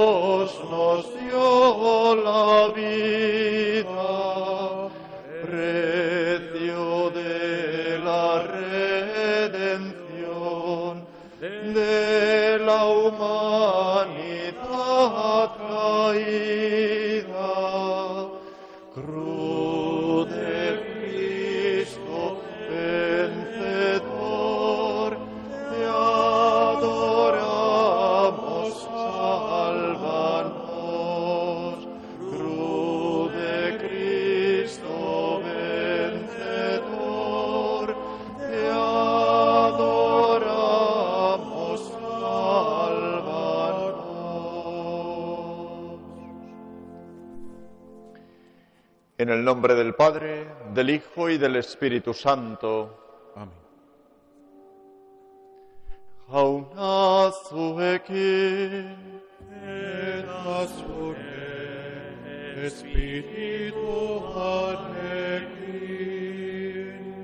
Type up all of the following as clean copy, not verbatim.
Dios nos dio la vida, precio de la redención de la humanidad caída. Cruz de Cristo vencedor, te adoramos, sálvanos. Cruz de Cristo vencedor, te adoramos, sálvanos. En el nombre del Padre, del Hijo y del Espíritu Santo. Amén. Jaunazuekin, Et asune Espíritu Anequin.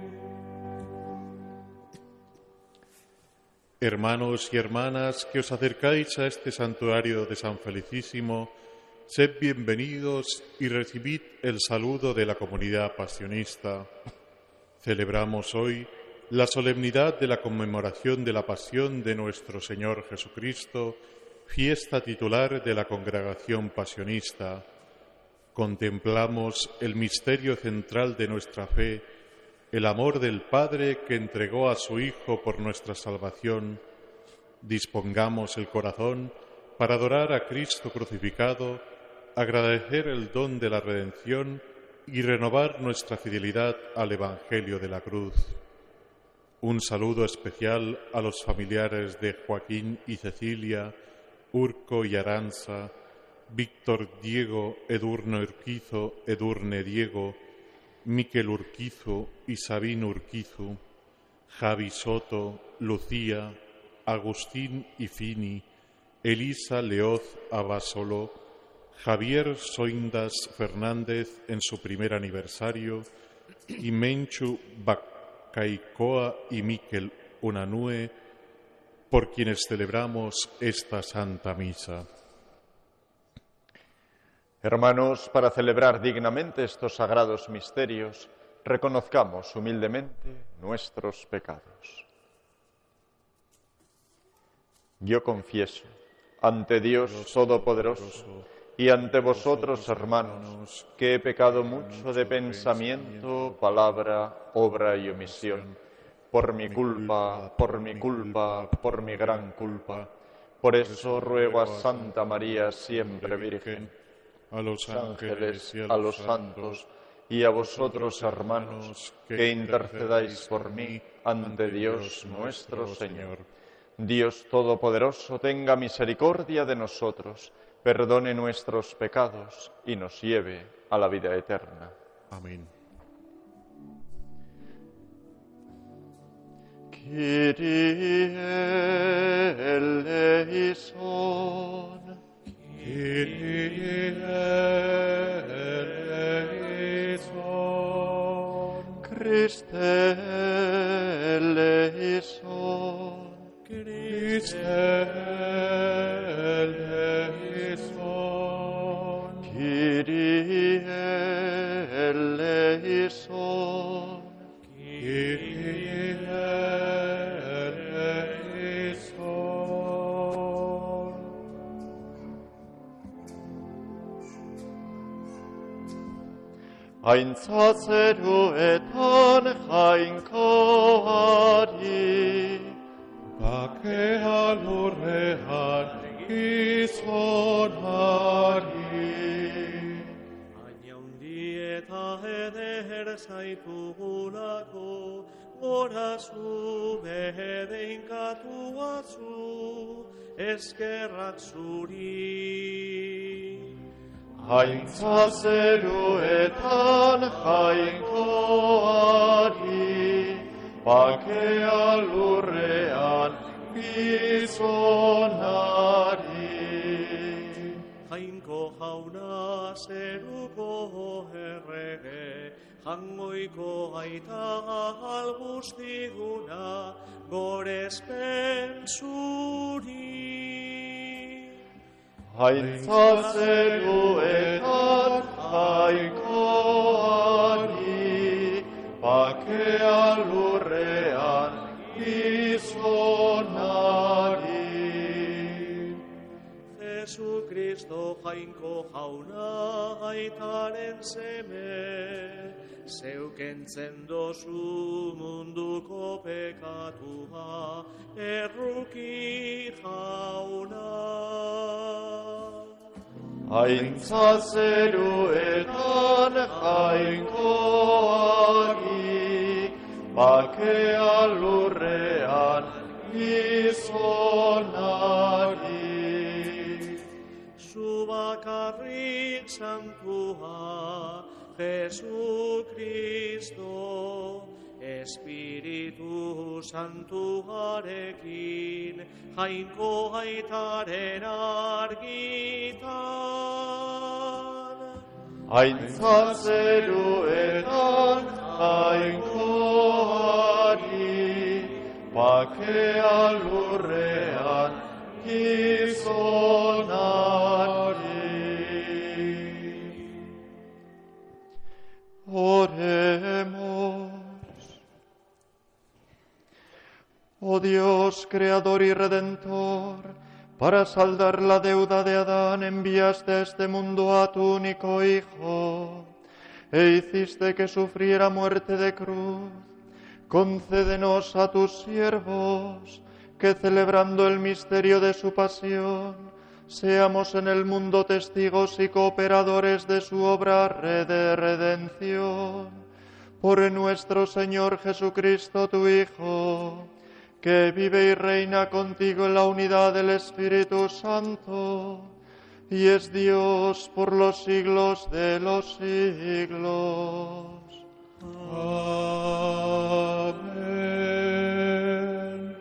Hermanos y hermanas que os acercáis a este santuario de San Felicísimo, sed bienvenidos y recibid el saludo de la comunidad pasionista. Celebramos hoy la solemnidad de la conmemoración de la pasión de nuestro Señor Jesucristo, fiesta titular de la congregación pasionista. Contemplamos el misterio central de nuestra fe, el amor del Padre que entregó a su Hijo por nuestra salvación. Dispongamos el corazón para adorar a Cristo crucificado, agradecer el don de la redención y renovar nuestra fidelidad al Evangelio de la cruz. Un saludo especial a los familiares de Joaquín y Cecilia, Urco y Aranza, Víctor Diego Edurne Urquizo, Edurne Diego, Miquel Urquizo y Sabín Urquizo, Javi Soto, Lucía, Agustín y Fini, Elisa Leoz Abasolo, Javier Soindas Fernández en su primer aniversario y Menchu Bacaicoa y Miquel Unanue, por quienes celebramos esta Santa Misa. Hermanos, para celebrar dignamente estos sagrados misterios, reconozcamos humildemente nuestros pecados. Yo confieso ante Dios Todopoderoso y ante vosotros, hermanos, que he pecado mucho de pensamiento, palabra, obra y omisión, por mi culpa, por mi gran culpa. Por eso ruego a Santa María, siempre Virgen, a los ángeles y a los santos, y a vosotros, hermanos, que intercedáis por mí ante Dios nuestro Señor. Dios Todopoderoso tenga misericordia de nosotros, perdone nuestros pecados y nos lleve a la vida eterna. Amén. Kyrie eleison. Kyrie eleison. Christe eleison. Christe eleison. Kyrie eleison. Kyrie eleison. Aintzazeruetan jainkoari, bakea lurrean gizonari. Baina hundieta eder zaitugulako, gora zu bedeinkatu atzu, eskerrak zuri. Aintzazeruetan jainkoari, bakea lurrean gizonari. Jainko jauna zeruko errege, jangoiko aita guztiguna, gorezpen zuri. Haintzazeruetan jainkoari, bakea lurrean gizonari. Jesucristo jainko jauna aitaren seme, zeukentzen dozu munduko pekatua, erruki jauna. Haintzazeruetan jainkoari, bakea lurrean gizonari. Zu bakarrik santua, Jesucristo, Espiritu Santuarekin, jainko aitaren argitan. Haintzazeruetan jainkoari, bakea lurrean gizonari. Oremos. Oh Dios, Creador y Redentor, para saldar la deuda de Adán enviaste a este mundo a tu único Hijo, e hiciste que sufriera muerte de cruz. Concédenos a tus siervos, que celebrando el misterio de su pasión, seamos en el mundo testigos y cooperadores de su obra de redención. Por nuestro Señor Jesucristo, tu Hijo, que vive y reina contigo en la unidad del Espíritu Santo, y es Dios por los siglos de los siglos. Amén.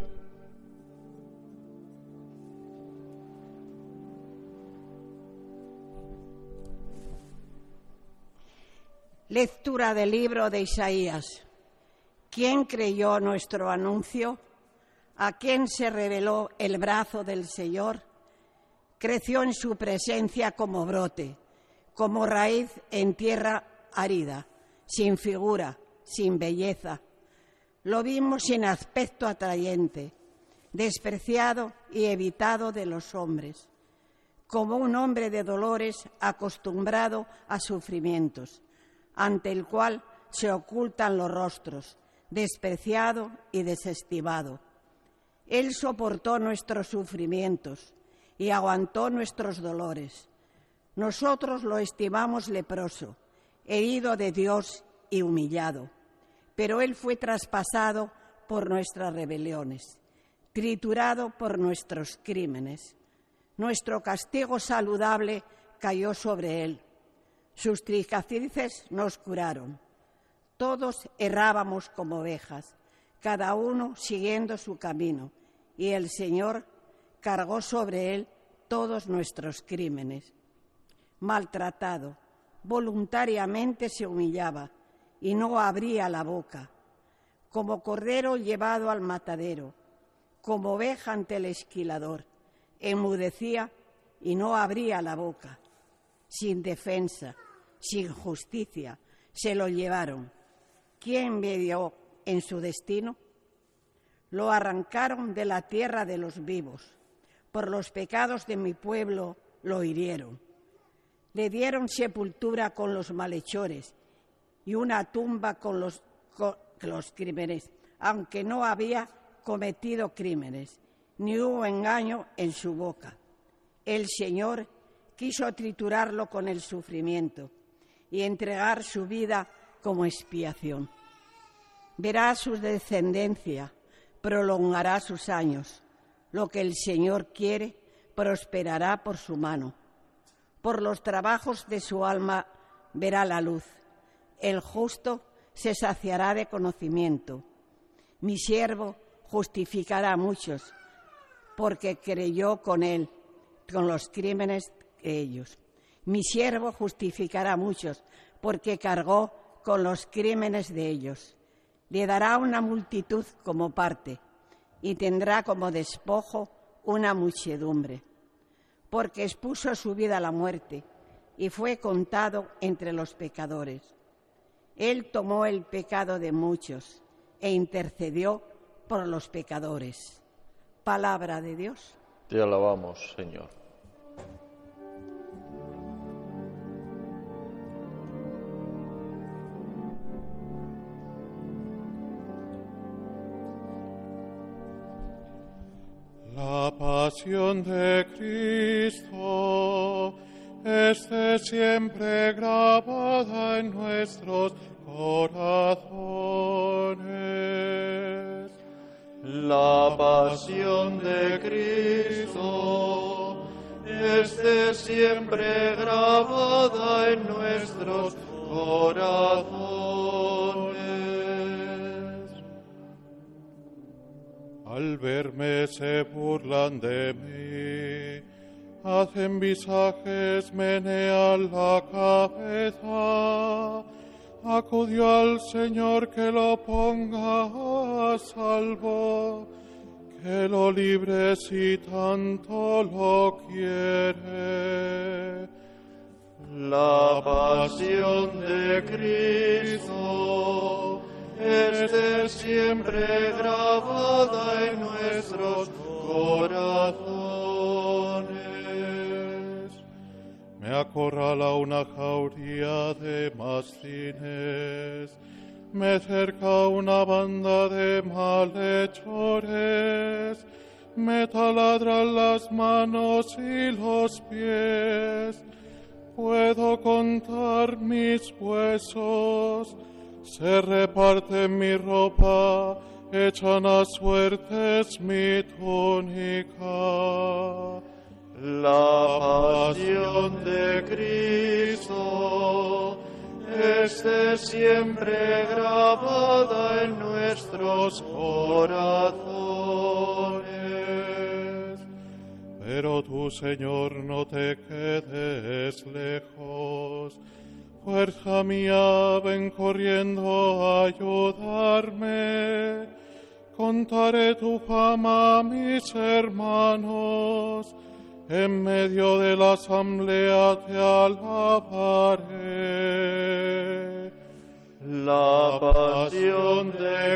Lectura del libro de Isaías. ¿Quién creyó nuestro anuncio? ¿A quién se reveló el brazo del Señor? Creció en su presencia como brote, como raíz en tierra árida, sin figura, sin belleza. Lo vimos sin aspecto atrayente, despreciado y evitado de los hombres, como un hombre de dolores acostumbrado a sufrimientos, ante el cual se ocultan los rostros, despreciado y desestimado. Él soportó nuestros sufrimientos y aguantó nuestros dolores. Nosotros lo estimamos leproso, herido de Dios y humillado, pero Él fue traspasado por nuestras rebeliones, triturado por nuestros crímenes. Nuestro castigo saludable cayó sobre Él. Sus cicatrices nos curaron. Todos errábamos como ovejas, cada uno siguiendo su camino, y el Señor cargó sobre Él todos nuestros crímenes. Maltratado, voluntariamente se humillaba y no abría la boca, como cordero llevado al matadero, como oveja ante el esquilador, enmudecía y no abría la boca. Sin defensa, sin justicia, se lo llevaron. ¿Quién medió en su destino? Lo arrancaron de la tierra de los vivos. Por los pecados de mi pueblo lo hirieron. Le dieron sepultura con los malhechores y una tumba con los crímenes, aunque no había cometido crímenes, ni hubo engaño en su boca. El Señor quiso triturarlo con el sufrimiento y entregar su vida como expiación. Verá su descendencia, prolongará sus años. Lo que el Señor quiere prosperará por su mano. Por los trabajos de su alma verá la luz. El justo se saciará de conocimiento. Mi siervo justificará a muchos, porque creyó con él, con los crímenes de ellos. Mi siervo justificará a muchos, porque cargó con los crímenes de ellos. Le dará una multitud como parte, y tendrá como despojo una muchedumbre. porque expuso su vida a la muerte y fue contado entre los pecadores. Él tomó el pecado de muchos e intercedió por los pecadores. Palabra de Dios. Te alabamos, Señor. La pasión de Cristo esté siempre grabada en nuestros corazones. La pasión de Cristo esté siempre grabada en nuestros corazones. Al verme se burlan de mí, hacen visajes, menean la cabeza. Acudió al Señor que lo ponga a salvo, que lo libre si tanto lo quiere. La pasión de Cristo esté siempre grabada en nuestros corazones. Me acorrala una jauría de mastines, me cerca una banda de malhechores, me taladran las manos y los pies. Puedo contar mis huesos, se reparte mi ropa, echan a suertes mi túnica. La pasión de Cristo esté siempre grabada en nuestros corazones. Pero tú, Señor, no te quedes lejos. Fuerza mía, ven corriendo a ayudarme. Contaré tu fama a mis hermanos. En medio de la asamblea te alabaré. La pasión de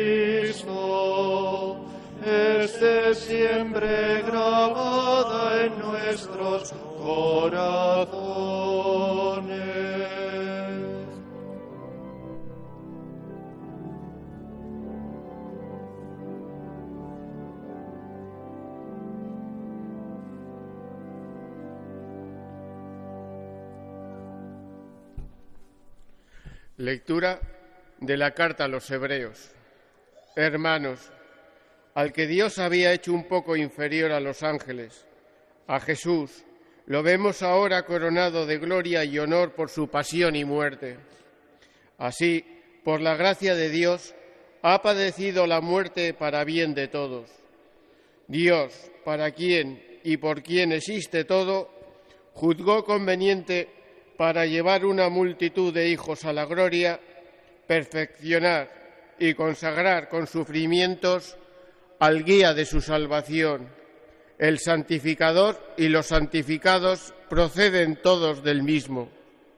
Cristo esté siempre grabada en nuestros corazones. Lectura de la carta a los Hebreos. Hermanos, al que Dios había hecho un poco inferior a los ángeles, a Jesús, lo vemos ahora coronado de gloria y honor por su pasión y muerte. Así, por la gracia de Dios, ha padecido la muerte para bien de todos. Dios, para quien y por quien existe todo, juzgó conveniente para llevar una multitud de hijos a la gloria, perfeccionar y consagrar con sufrimientos al guía de su salvación. El santificador y los santificados proceden todos del mismo.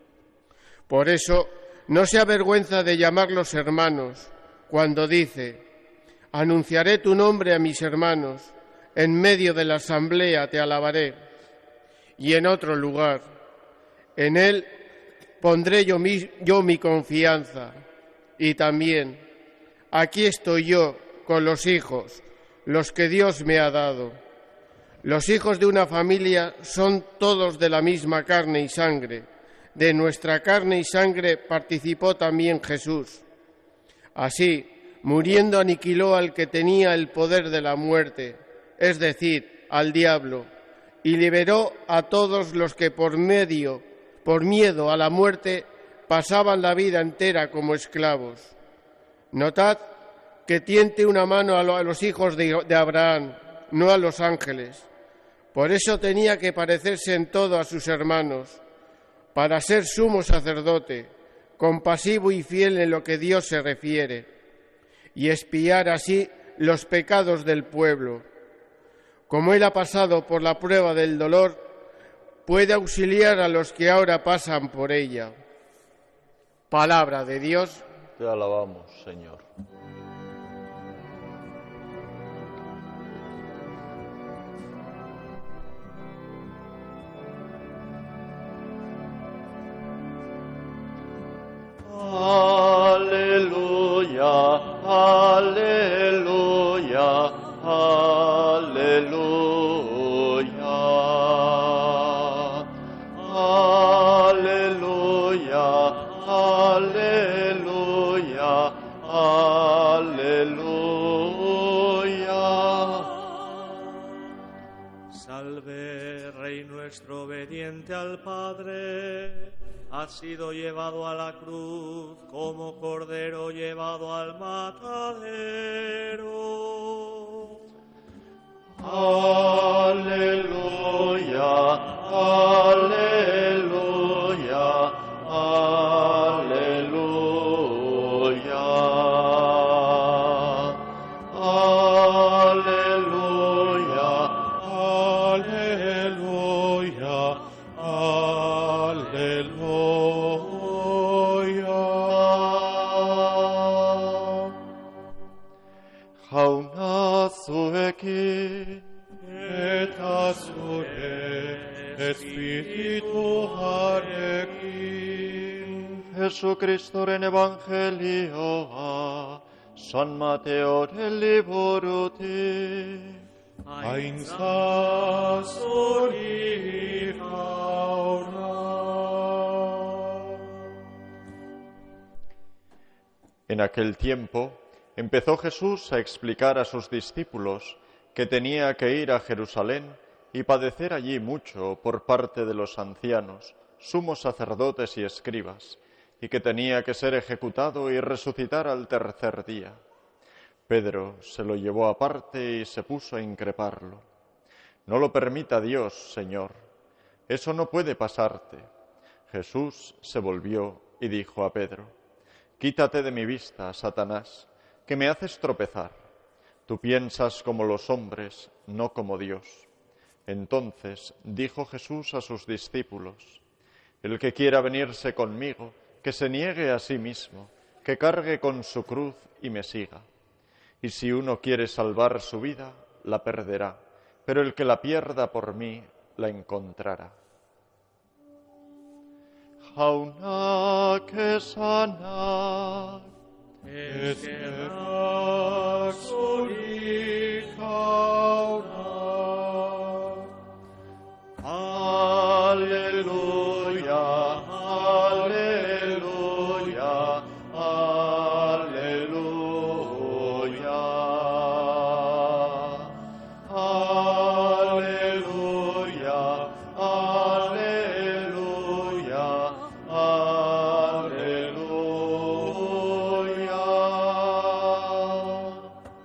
Por eso, no se avergüenza de llamarlos hermanos, cuando dice: anunciaré tu nombre a mis hermanos, en medio de la asamblea te alabaré. Y en otro lugar: en él pondré yo mi confianza. Y también: aquí estoy yo con los hijos, los que Dios me ha dado. Los hijos de una familia son todos de la misma carne y sangre. De nuestra carne y sangre participó también Jesús. Así, muriendo aniquiló al que tenía el poder de la muerte, es decir, al diablo, y liberó a todos los que por miedo a la muerte pasaban la vida entera como esclavos. Notad que tiende una mano a los hijos de Abraham, no a los ángeles. Por eso tenía que parecerse en todo a sus hermanos, para ser sumo sacerdote, compasivo y fiel en lo que Dios se refiere, y expiar así los pecados del pueblo. como Él ha pasado por la prueba del dolor, puede auxiliar a los que ahora pasan por ella. Palabra de Dios. Te alabamos, Señor. Aleluya, aleluya, aleluya. Aleluya, aleluya, aleluya. Salve, Rey nuestro, obediente al Padre, has sido llevado a la cruz como cordero llevado al matadero. Aleluya, aleluya, aleluya. Aleluya, aleluya. Jaunazueki, et asure Espíritu arekin. Jesucristoren Evangelioa, San Mateoren liburutik. Ainsa soli jauna. En aquel tiempo empezó Jesús a explicar a sus discípulos que tenía que ir a Jerusalén y padecer allí mucho por parte de los ancianos, sumos sacerdotes y escribas, y que tenía que ser ejecutado y resucitar al tercer día. Pedro se lo llevó aparte y se puso a increparlo. «No lo permita Dios, Señor, eso no puede pasarte». Jesús se volvió y dijo a Pedro: «Quítate de mi vista, Satanás, que me haces tropezar. Tú piensas como los hombres, no como Dios». Entonces dijo Jesús a sus discípulos: «El que quiera venirse conmigo, que se niegue a sí mismo, que cargue con su cruz y me siga. Y si uno quiere salvar su vida, la perderá, pero el que la pierda por mí, la encontrará». Jaunak esanak, Eskerak soli jauna. Aleluya, aleluya, aleluya. Aleluya, aleluya, aleluya.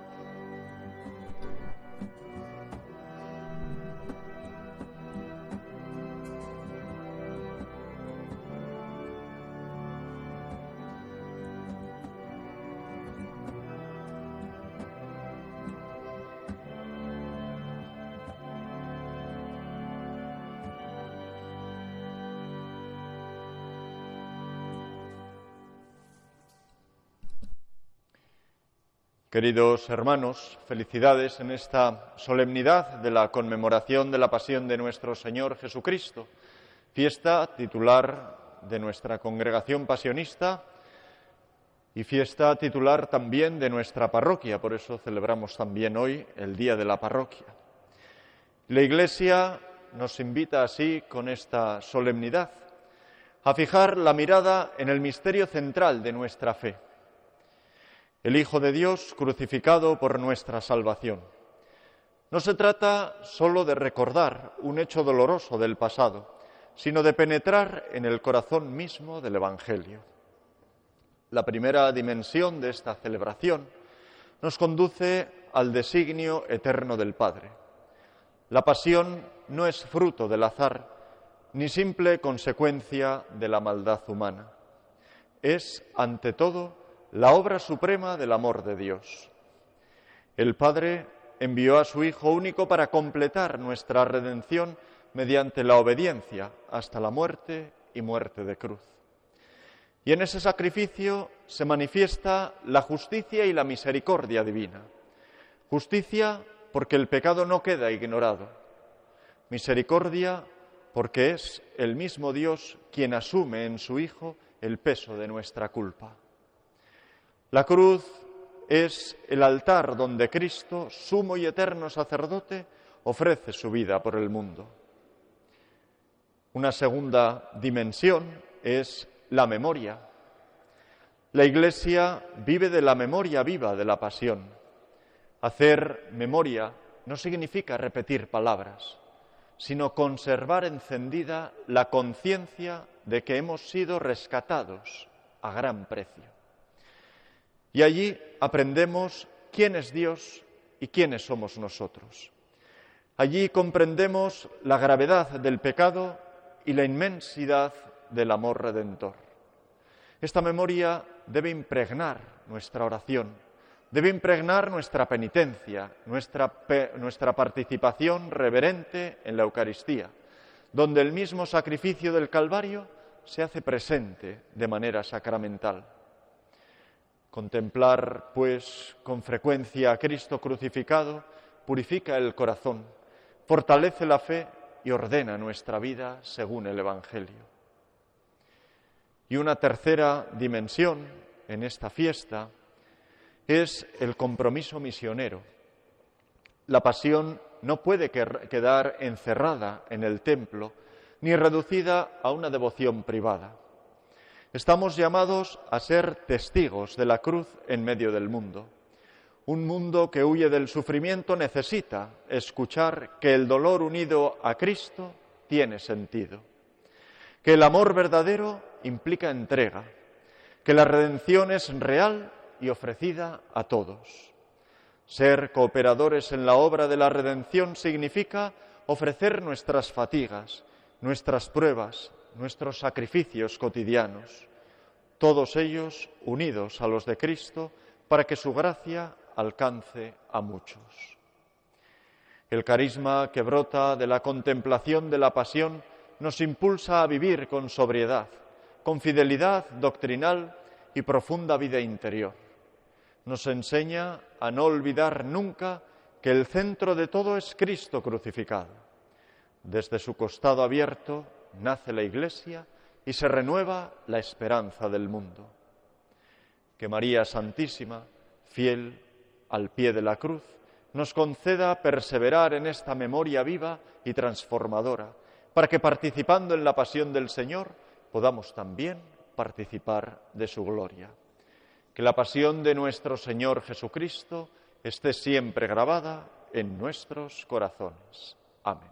Queridos hermanos, felicidades en esta solemnidad de la conmemoración de la pasión de nuestro Señor Jesucristo, fiesta titular de nuestra congregación pasionista y fiesta titular también de nuestra parroquia, por eso celebramos también hoy el Día de la Parroquia. La Iglesia nos invita así, con esta solemnidad, a fijar la mirada en el misterio central de nuestra fe, el Hijo de Dios crucificado por nuestra salvación. No se trata solo de recordar un hecho doloroso del pasado, sino de penetrar en el corazón mismo del Evangelio. La primera dimensión de esta celebración nos conduce al designio eterno del Padre. La pasión no es fruto del azar, ni simple consecuencia de la maldad humana. Es, ante todo, la obra suprema del amor de Dios. El Padre envió a su Hijo único para completar nuestra redención mediante la obediencia hasta la muerte y muerte de cruz. Y en ese sacrificio se manifiesta la justicia y la misericordia divina. Justicia porque el pecado no queda ignorado. Misericordia porque es el mismo Dios quien asume en su Hijo el peso de nuestra culpa. La cruz es el altar donde Cristo, sumo y eterno sacerdote, ofrece su vida por el mundo. Una segunda dimensión es la memoria. La Iglesia vive de la memoria viva de la pasión. Hacer memoria no significa repetir palabras, sino conservar encendida la conciencia de que hemos sido rescatados a gran precio. Y allí aprendemos quién es Dios y quiénes somos nosotros. Allí comprendemos la gravedad del pecado y la inmensidad del amor redentor. Esta memoria debe impregnar nuestra oración, debe impregnar nuestra penitencia, nuestra participación reverente en la Eucaristía, donde el mismo sacrificio del Calvario se hace presente de manera sacramental. Contemplar, pues, con frecuencia a Cristo crucificado purifica el corazón, fortalece la fe y ordena nuestra vida según el Evangelio. Y una tercera dimensión en esta fiesta es el compromiso misionero. La pasión no puede quedar encerrada en el templo ni reducida a una devoción privada. Estamos llamados a ser testigos de la cruz en medio del mundo. Un mundo que huye del sufrimiento necesita escuchar que el dolor unido a Cristo tiene sentido, que el amor verdadero implica entrega, que la redención es real y ofrecida a todos. Ser cooperadores en la obra de la redención significa ofrecer nuestras fatigas, nuestras pruebas, nuestros sacrificios cotidianos, todos ellos unidos a los de Cristo para que su gracia alcance a muchos. El carisma que brota de la contemplación de la pasión nos impulsa a vivir con sobriedad, con fidelidad doctrinal y profunda vida interior. Nos enseña a no olvidar nunca que el centro de todo es Cristo crucificado. Desde su costado abierto nace la Iglesia y se renueva la esperanza del mundo. Que María Santísima, fiel al pie de la cruz, nos conceda perseverar en esta memoria viva y transformadora, para que participando en la pasión del Señor podamos también participar de su gloria. Que la pasión de nuestro Señor Jesucristo esté siempre grabada en nuestros corazones. Amén.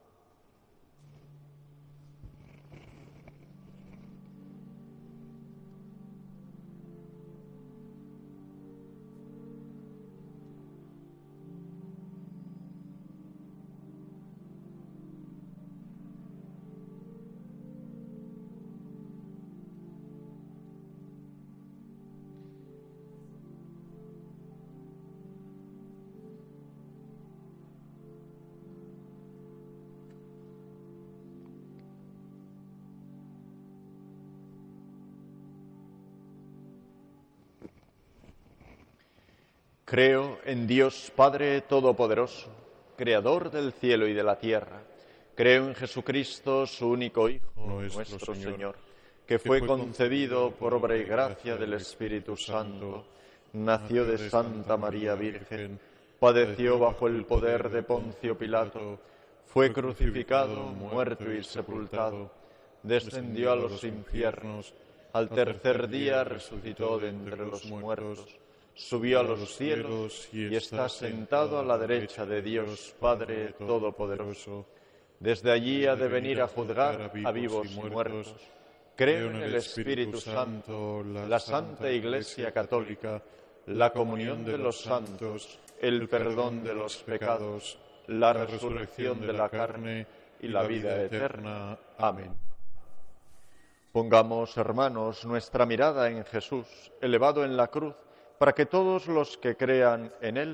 Creo en Dios Padre Todopoderoso, Creador del cielo y de la tierra. Creo en Jesucristo, su único Hijo, nuestro Señor, que fue concebido por obra y gracia del Espíritu Santo, nació de Santa María Virgen, padeció bajo el poder de Poncio Pilato, fue crucificado, muerto y sepultado, descendió a los infiernos, al tercer día resucitó de entre los muertos, subió a los cielos y está sentado a la derecha de Dios Padre Todopoderoso. Desde allí ha de venir a juzgar a vivos y muertos. Creo en el Espíritu Santo, la Santa Iglesia Católica, la comunión de los santos, el perdón de los pecados, la resurrección de la carne y la vida eterna. Amén. Pongamos, hermanos, nuestra mirada en Jesús, elevado en la cruz, para que todos los que crean en Él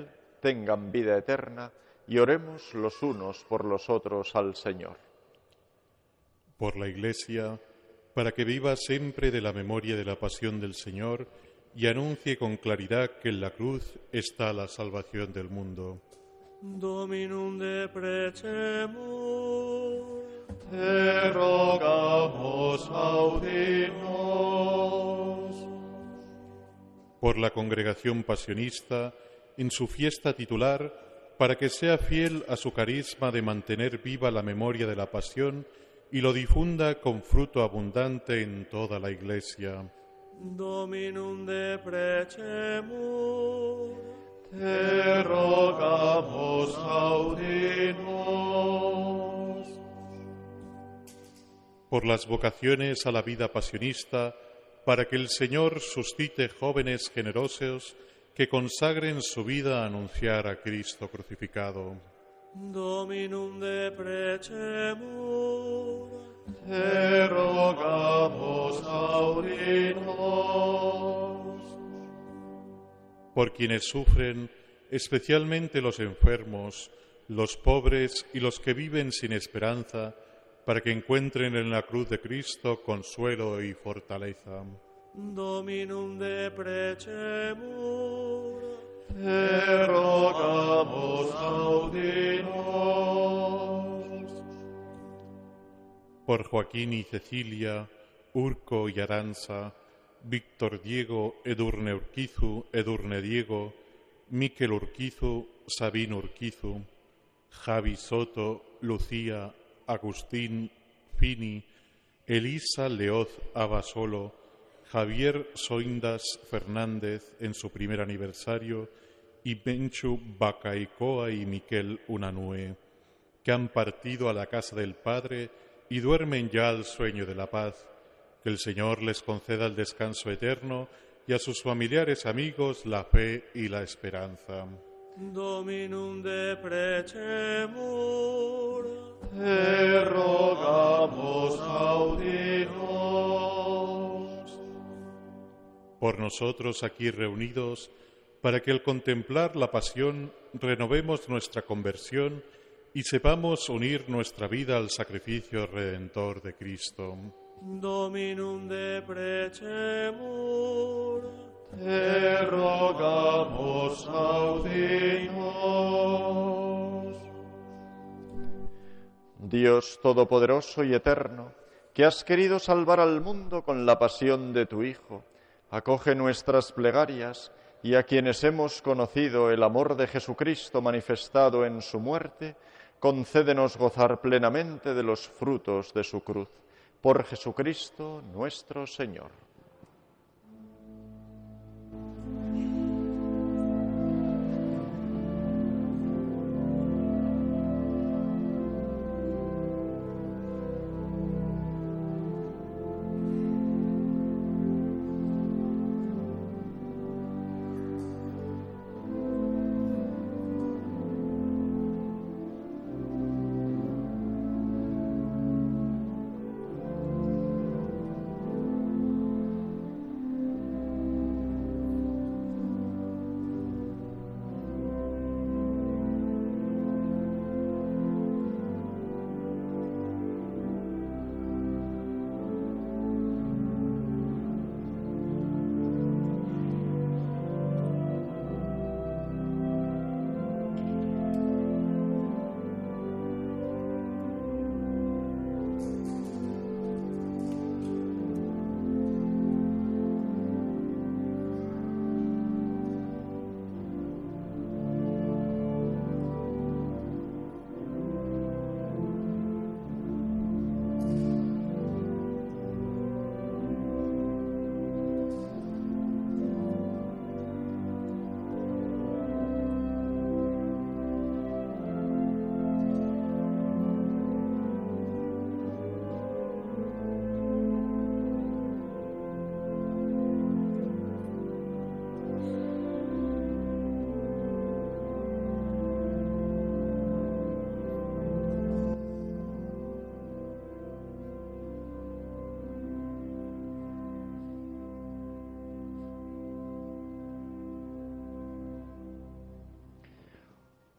tengan vida eterna, y oremos los unos por los otros al Señor. Por la Iglesia, para que viva siempre de la memoria de la pasión del Señor y anuncie con claridad que en la cruz está la salvación del mundo. Dominum de precemus. Te rogamos, audinos. Por la Congregación Pasionista, en su fiesta titular, para que sea fiel a su carisma de mantener viva la memoria de la pasión y lo difunda con fruto abundante en toda la Iglesia. Dominum de precemus. Te rogamos, audinos. Por las vocaciones a la vida pasionista, para que el Señor suscite jóvenes generosos que consagren su vida a anunciar a Cristo crucificado. Dominum de precemus. Te rogamos, audinos. Por quienes sufren, especialmente los enfermos, los pobres y los que viven sin esperanza, para que encuentren en la cruz de Cristo consuelo y fortaleza. Dominum de precemus. Te rogamos, audinos. Por Joaquín y Cecilia, Urco y Aranza, Víctor Diego, Edurne Urquizu, Edurne Diego, Miquel Urquizu, Sabino Urquizu, Javi Soto, Lucía, Agustín, Fini, Elisa Leoz Abasolo, Javier Soindas Fernández en su primer aniversario y Benchu Bacaicoa y Miquel Unanue, que han partido a la casa del Padre y duermen ya al sueño de la paz. Que el Señor les conceda el descanso eterno y a sus familiares amigos la fe y la esperanza. Dominum de precemus. Te rogamos, audinos. Por nosotros aquí reunidos, para que al contemplar la pasión renovemos nuestra conversión y sepamos unir nuestra vida al sacrificio redentor de Cristo. Dominum de precemus. Te rogamos, audinos. Dios Todopoderoso y Eterno, que has querido salvar al mundo con la pasión de tu Hijo, acoge nuestras plegarias y a quienes hemos conocido el amor de Jesucristo manifestado en su muerte, concédenos gozar plenamente de los frutos de su cruz. Por Jesucristo nuestro Señor.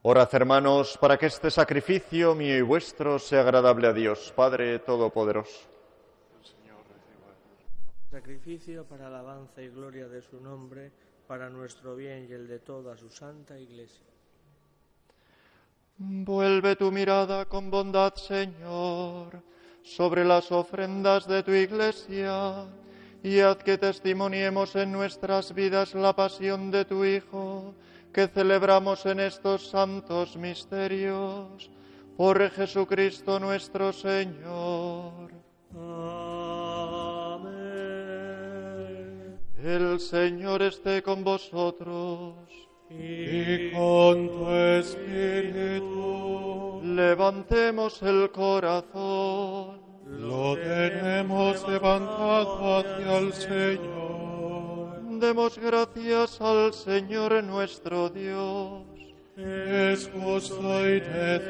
Orad, hermanos, para que este sacrificio mío y vuestro sea agradable a Dios, Padre Todopoderoso. Sacrificio para alabanza y gloria de su nombre, para nuestro bien y el de toda su santa Iglesia. Vuelve tu mirada con bondad, Señor, sobre las ofrendas de tu Iglesia, y haz que testimoniemos en nuestras vidas la pasión de tu Hijo, que celebramos en estos santos misterios. Por Jesucristo nuestro Señor. Amén. El Señor esté con vosotros. Y con tu espíritu. Levantemos el corazón. Lo tenemos levantado hacia el Señor. Demos gracias al Señor nuestro Dios. Es justo y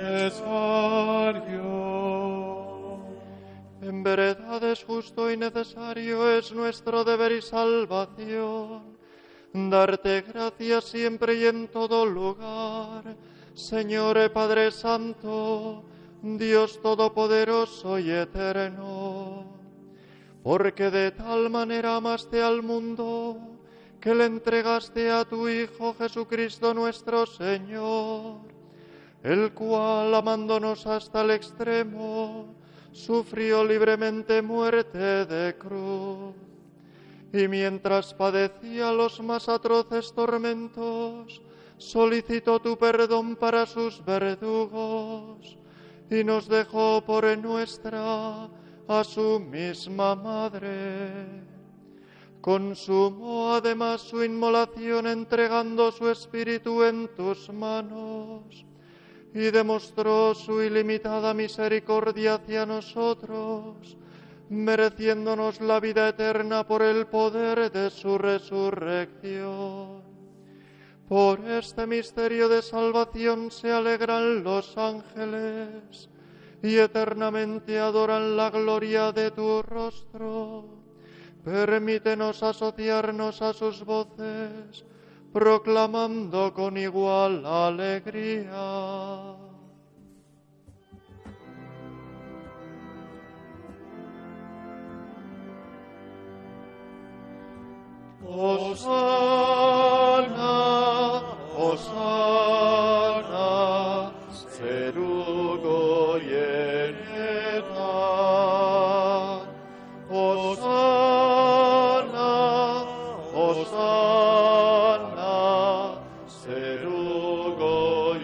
necesario. En verdad es justo y necesario, es nuestro deber y salvación. Darte gracias siempre y en todo lugar, Señor Padre Santo, Dios Todopoderoso y Eterno. Porque de tal manera amaste al mundo, que le entregaste a tu Hijo Jesucristo nuestro Señor, el cual, amándonos hasta el extremo, sufrió libremente muerte de cruz. Y mientras padecía los más atroces tormentos, solicitó tu perdón para sus verdugos, y nos dejó por nuestra a su misma madre. Consumó además su inmolación entregando su espíritu en tus manos, y demostró su ilimitada misericordia hacia nosotros, mereciéndonos la vida eterna por el poder de su resurrección. Por este misterio de salvación se alegran los ángeles y eternamente adoran la gloria de tu rostro. Permítenos asociarnos a sus voces, proclamando con igual alegría. Hosana, Hosana, Zerugo Yenetan. Hosana, Hosana, Zerugo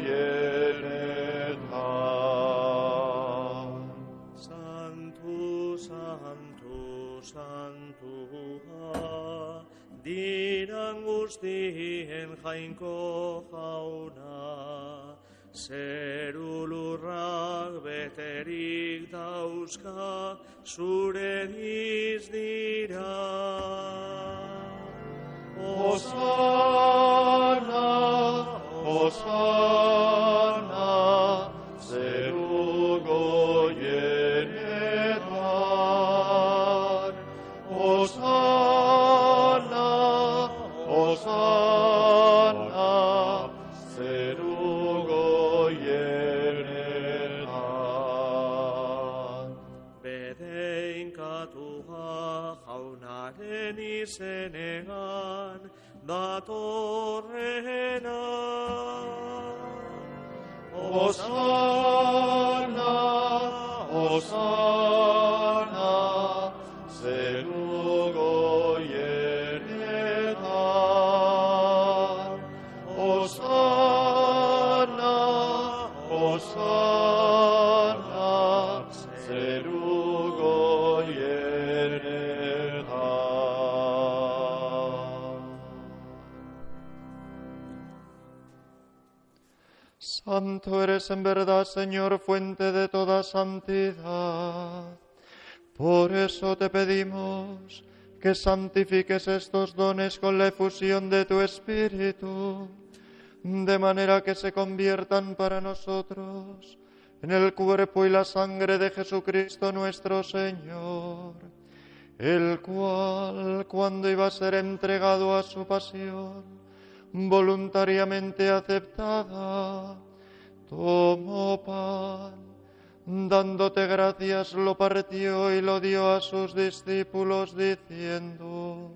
Yenetan. Sanctus, Sanctus, Sanctus, diran guztien jainko jauna, zerulurrak beterik dauzka, zure dizdira. Hosana, Hosana, Zerugo Yenetan. Hosana, Hosana, Zerugo Yenetan. Bedeinkatua jaunaren izenean datorrena. Hosana, Hosana, Zerugo Yenetan. Hosana, Hosana, Zerugo Yenetan. Santo eres en verdad, Señor, fuente de toda santidad. Por eso te pedimos que santifiques estos dones con la efusión de tu Espíritu, de manera que se conviertan para nosotros en el cuerpo y la sangre de Jesucristo nuestro Señor, el cual, cuando iba a ser entregado a su pasión, voluntariamente aceptada, tomó pan, dándote gracias, lo partió y lo dio a sus discípulos, diciendo: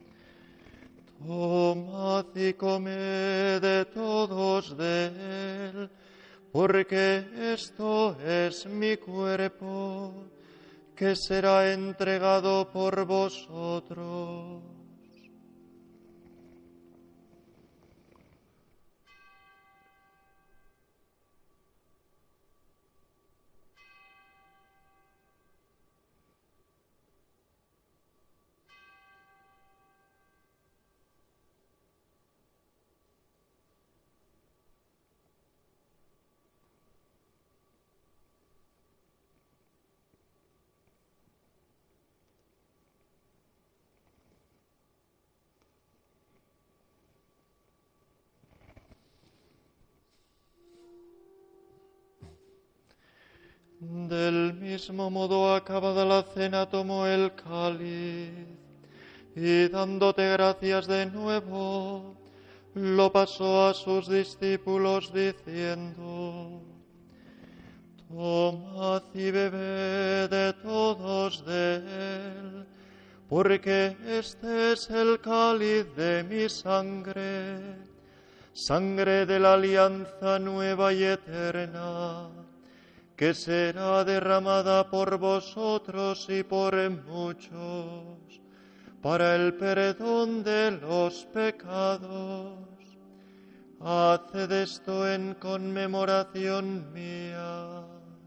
tomad y comed de todos de él, porque esto es mi cuerpo, que será entregado por vosotros. Del mismo modo, acabada la cena, tomó el cáliz y, dándote gracias de nuevo, lo pasó a sus discípulos, diciendo: tomad y bebed de todos de él, porque este es el cáliz de mi sangre, sangre de la alianza nueva y eterna, que será derramada por vosotros y por muchos, para el perdón de los pecados. Haced esto en conmemoración mía.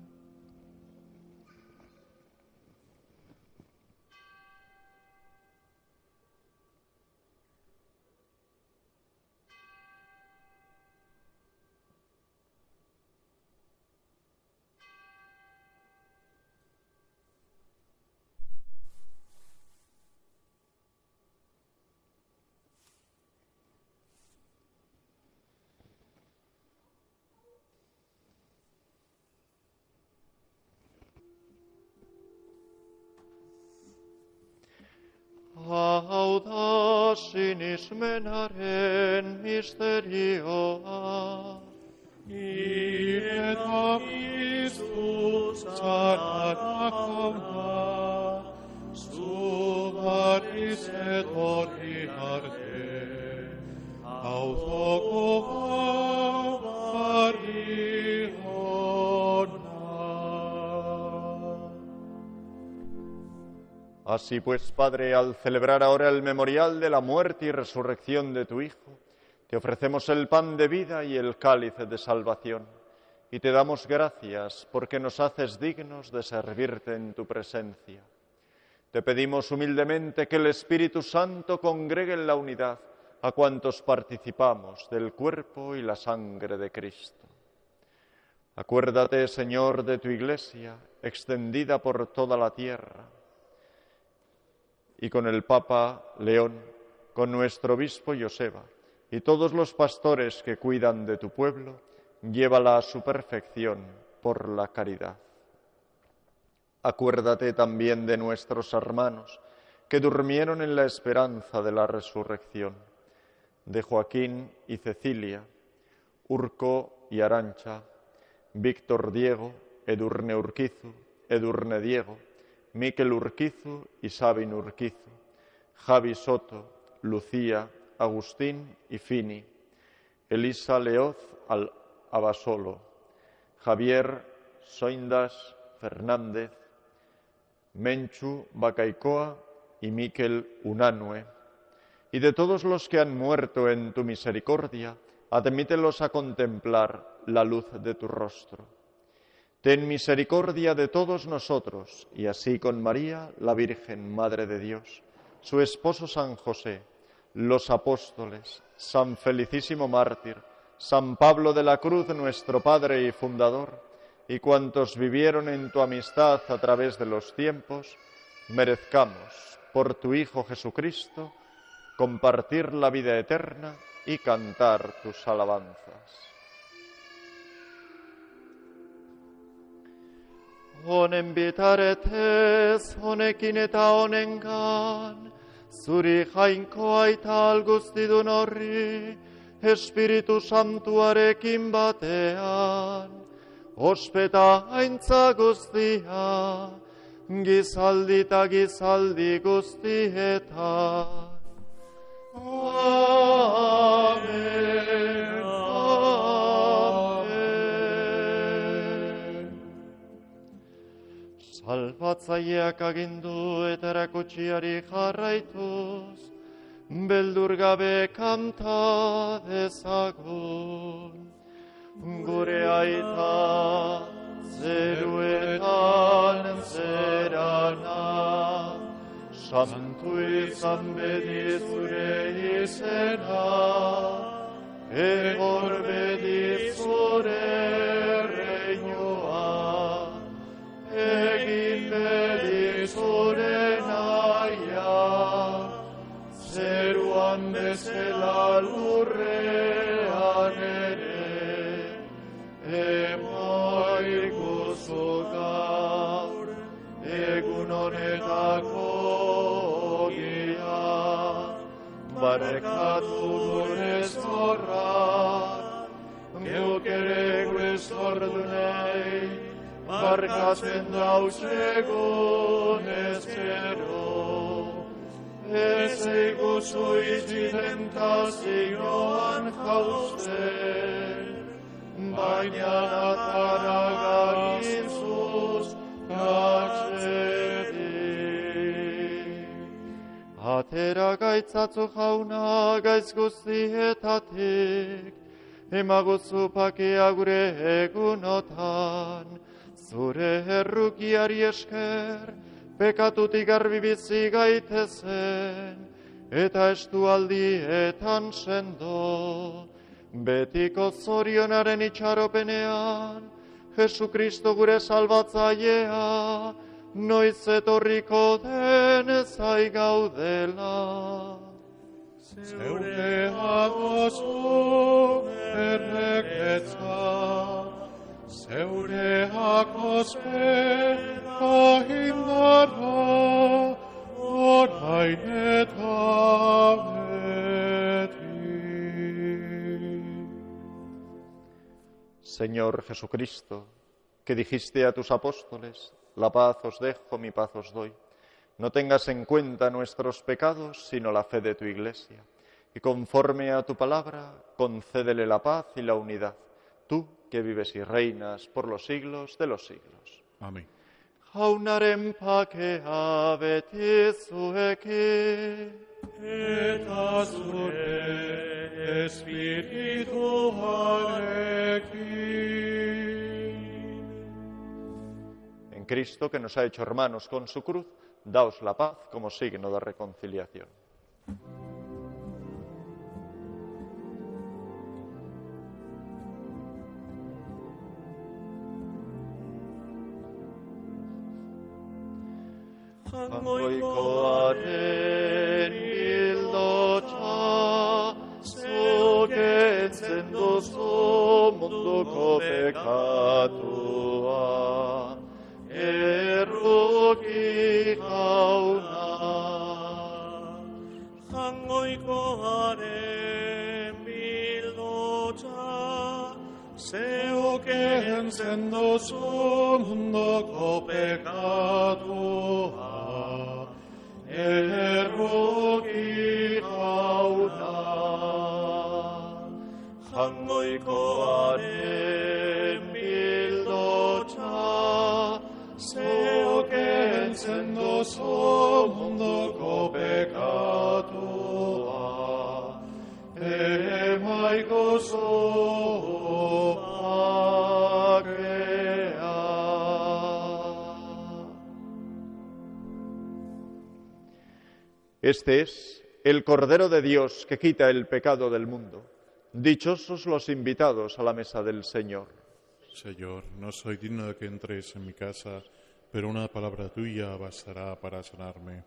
Audacinis menaren mysterioa, Ire Christus saracona, subaris et ordinarte, Así pues, Padre, al celebrar ahora el memorial de la muerte y resurrección de tu Hijo, te ofrecemos el pan de vida y el cáliz de salvación, y te damos gracias porque nos haces dignos de servirte en tu presencia. Te pedimos humildemente que el Espíritu Santo congregue en la unidad a cuantos participamos del cuerpo y la sangre de Cristo. Acuérdate, Señor, de tu Iglesia, extendida por toda la tierra, y con el Papa León, con nuestro obispo Joseba, y todos los pastores que cuidan de tu pueblo, llévala a su perfección por la caridad. Acuérdate también de nuestros hermanos que durmieron en la esperanza de la resurrección, de Joaquín y Cecilia, Urco y Arantxa, Víctor Diego, Edurne Urquizu, Edurne Diego, Miquel Urquizu y Sabin Urquizu, Javi Soto, Lucía, Agustín y Fini, Elisa Leoz Abasolo, Javier Soindas Fernández, Menchu Bacaicoa y Miquel Unanue, y de todos los que han muerto en tu misericordia, admítelos a contemplar la luz de tu rostro. Ten misericordia de todos nosotros, y así con María, la Virgen Madre de Dios, su esposo San José, los apóstoles, San Felicísimo Mártir, San Pablo de la Cruz, nuestro Padre y Fundador, y cuantos vivieron en tu amistad a través de los tiempos, merezcamos, por tu Hijo Jesucristo, compartir la vida eterna y cantar tus alabanzas. Onen bitartez, honekin eta honengan, zuri jainko aita alguztidun horri, Espiritu Santuarekin batean, ospeta aintza guztia, gizaldi eta gizaldi guztietan. Amen, amen. Salbatzaileak agindu eta erakutsiari jarraituz, beldur gabe kanta dezagun. Gure aita zeruetan zerana, santu izan bedi zure izena, egor bedi zure reinua, egin bedi zure naia, zeruan bezala lurrean ere, emaiguzu gaur, egun honetako gia, barkatu gure zorrak, geuk ere gure zordunei, barkatzen dauzegun ezkero. Ez eiguzu izi tentazioan jausten, baina atara gainzuz atzetik. Atera gaitzatzu jauna gaitz guztietatik, emaguzu pakea gure egunotan, zure errukiari esker, pekatutik garbi bizi gaitezen, eta estualdietan sendo, betiko zorionaren itxaropenean, Jesukristo gure salbatzailea, noiz etorriko den zai gaudela. Zeure agozu erreketza, zeure agospera indarra, orain eta beti. Señor Jesucristo, que dijiste a tus apóstoles, la paz os dejo, mi paz os doy. No tengas en cuenta nuestros pecados, sino la fe de tu Iglesia. Y conforme a tu palabra, concédele la paz y la unidad. Tú, que vives y reinas por los siglos de los siglos. Amén. Jaunaren pakea beti zuekin, Eta zure espirituarekin. En Cristo, que nos ha hecho hermanos con su cruz, daos la paz como signo de reconciliación. Jangoikoaren hildotxa, zukentzen duzu munduko pekatua, erruki jauna. Jangoikoaren hildotxa, Zeukentzen duzu munduko pekatua, erruki jauna. Jangoikoaren hildotxa, zeukentzen duzu munduko pekatua, emaiguzu Este es el Cordero de Dios que quita el pecado del mundo. Dichosos los invitados a la mesa del Señor. Señor, no soy digno de que entres en mi casa, pero una palabra tuya bastará para sanarme.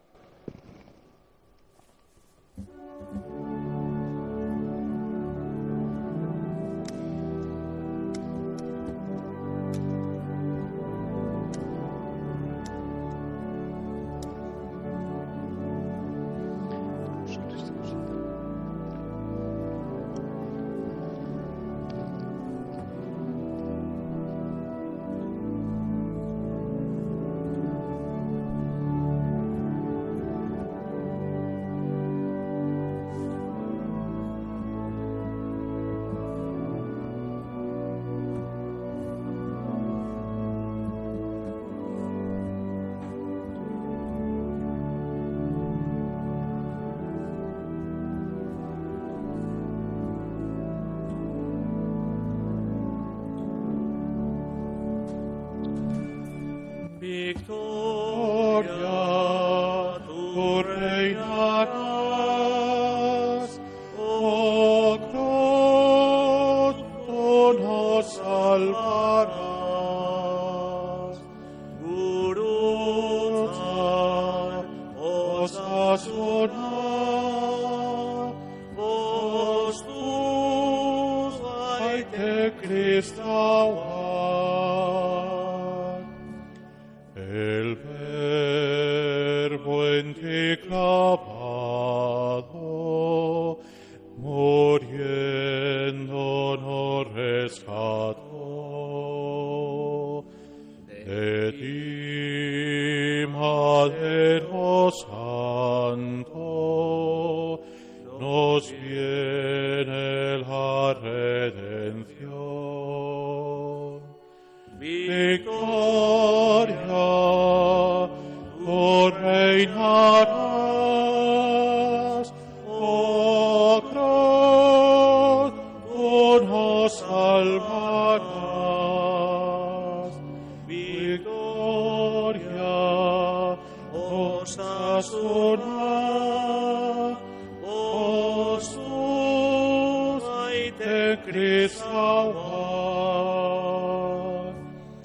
sonar, vos tus aite Christauan. El Verbo en ti clavado, muriendo nos rescató. De ti, Madero Santo, nos viene la redención. Victoria, tú reinarás, oh cruz, tú nos salvarás. Victoria, Osasuna, Osus, aite Christauan.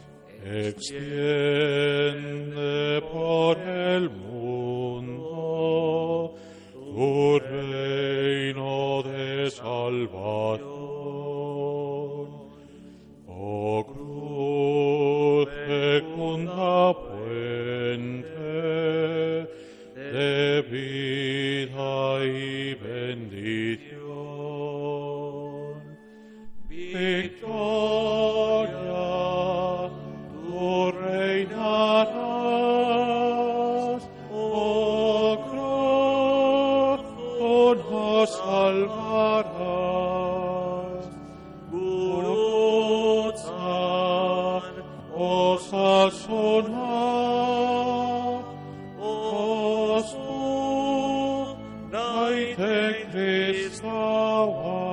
Extiende por el mundo tu reino de salvación. Oh cruz fecunda fuente de vida y bendición. Victoria, tú reinarás, oh cruz, tú nos salvarás. Guruzan, Osasuna, Osu, Naite Christauan.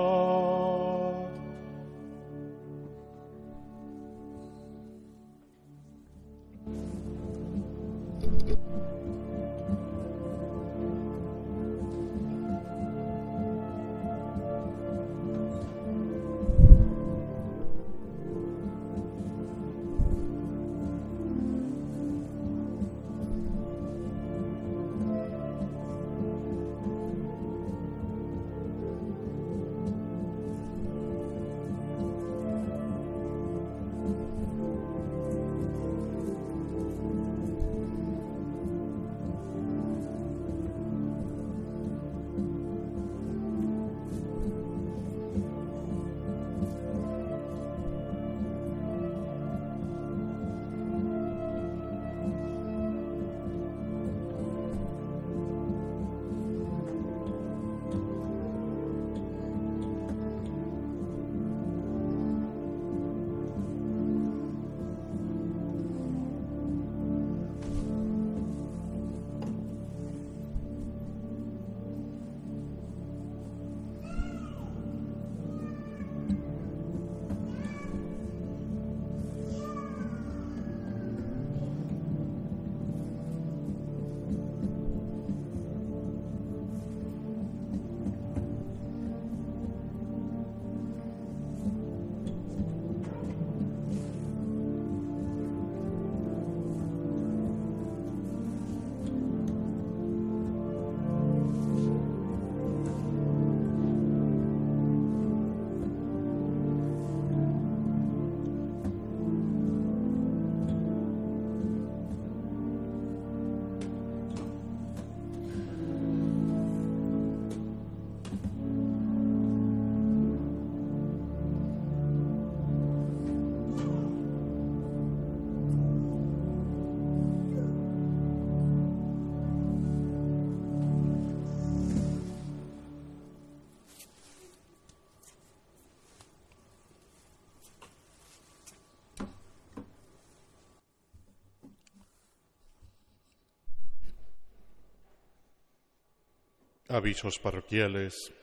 Avisos parroquiales.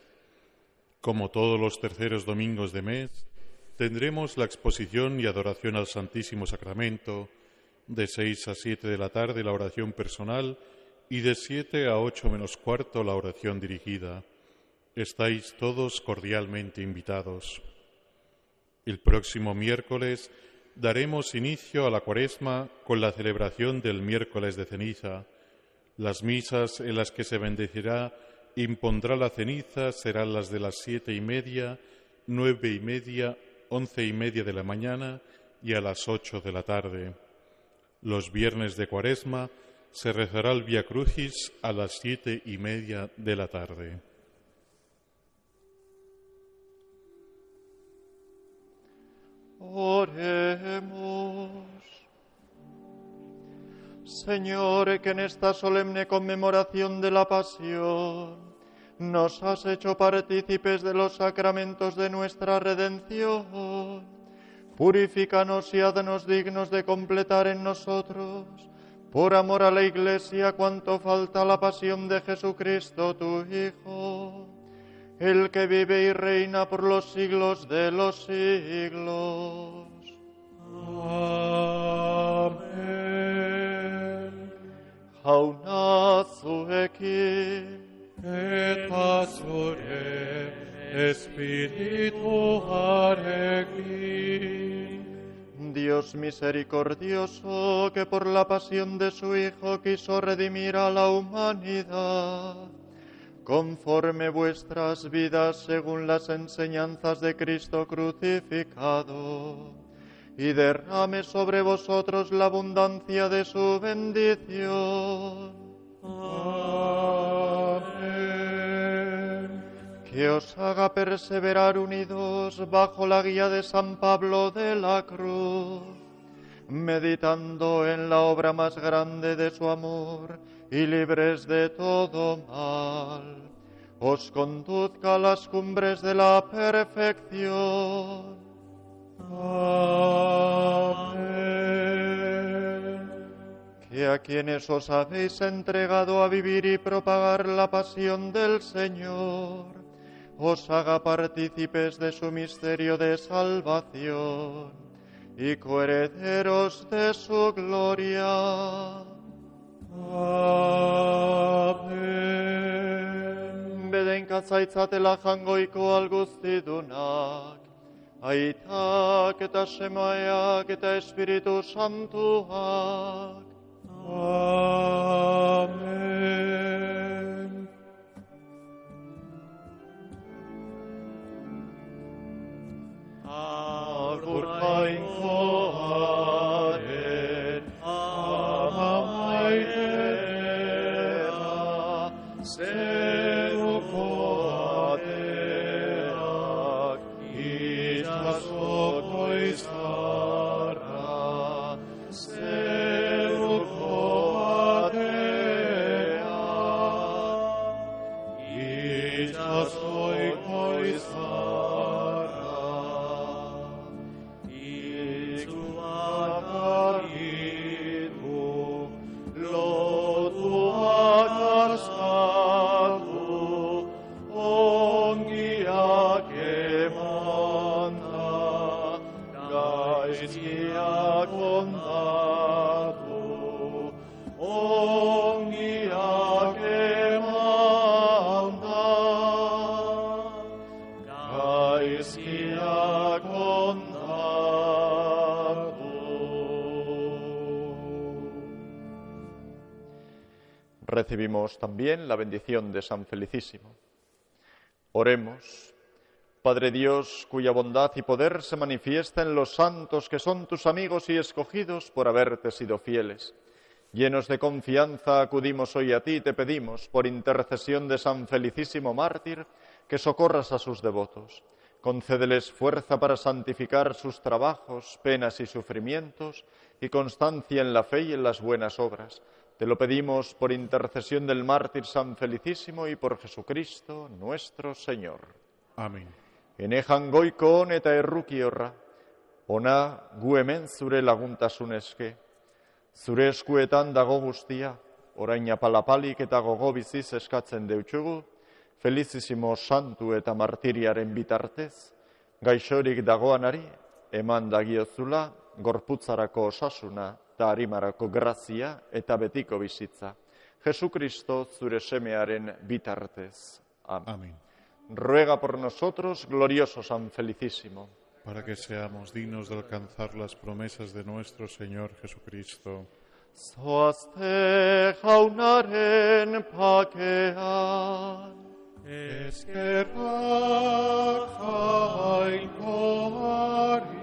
Como todos los terceros domingos de mes, tendremos la exposición y adoración al Santísimo Sacramento, de 6 a 7 de la tarde la oración personal y de 7 a 8 menos cuarto la oración dirigida. Estáis todos cordialmente invitados. El próximo miércoles daremos inicio a la Cuaresma con la celebración del miércoles de ceniza. Las misas en las que se bendecirá, impondrá la ceniza, serán las de las 7:30, 9:30, 11:30 de la mañana y a las 8 de la tarde. Los viernes de Cuaresma se rezará el Vía Crucis a las 7:30 de la tarde. Oremos. Señor, que en esta solemne conmemoración de la Pasión nos has hecho partícipes de los sacramentos de nuestra redención, purifícanos y haznos dignos de completar en nosotros, por amor a la Iglesia, cuanto falta a la pasión de Jesucristo, tu Hijo, el que vive y reina por los siglos de los siglos. Amen. Jaunazuekin, Et asure spirituarekin. Dios misericordioso, que por la pasión de su Hijo quiso redimir a la humanidad, conforme vuestras vidas según las enseñanzas de Cristo crucificado, y derrame sobre vosotros la abundancia de su bendición. Amén. Que os haga perseverar unidos bajo la guía de San Pablo de la Cruz, meditando en la obra más grande de su amor y libres de todo mal, os conduzca a las cumbres de la perfección. Amén. Que a quienes os habéis entregado a vivir y propagar la pasión del Señor, os haga partícipes de su misterio de salvación y coherederos de su gloria. Amen. Bedenka zaitzatela jangoiko alguztidunak, aitak eta semaeak eta Espiritu Santuak. Amen. Agur jainkoaren amaitea, zeruko ateak, itxasoko izarra, zeruko ateak, itxasoiko izarra. Recibimos también la bendición de San Felicísimo. Oremos. Padre Dios, cuya bondad y poder se manifiesta en los santos que son tus amigos y escogidos por haberte sido fieles. Llenos de confianza acudimos hoy a ti y te pedimos, por intercesión de San Felicísimo mártir, que socorras a sus devotos. Concédeles fuerza para santificar sus trabajos, penas y sufrimientos, y constancia en la fe y en las buenas obras. Te lo pedimos por intercesión del mártir San Felicísimo y por Jesucristo nuestro Señor. Amén. Enejan goiko on eta errukiorra, ona gu hemen zure laguntasun eske. Zure eskuetan dago guztia, orain apalapalik eta gogo biziz eskatzen deutsugu, Felicísimo santu eta martiriaren bitartez, gaixorik dagoanari, eman dagiozula, gorputzarako osasuna, eta harimarako grazia eta betiko bizitza. Jesucristo zure semearen bitartez. Amén. Amén. Ruega por nosotros, glorioso San Felicísimo, para que seamos dignos de alcanzar las promesas de nuestro Señor Jesucristo. Zoazte jaunaren pakean. Eskerrak jainkoari.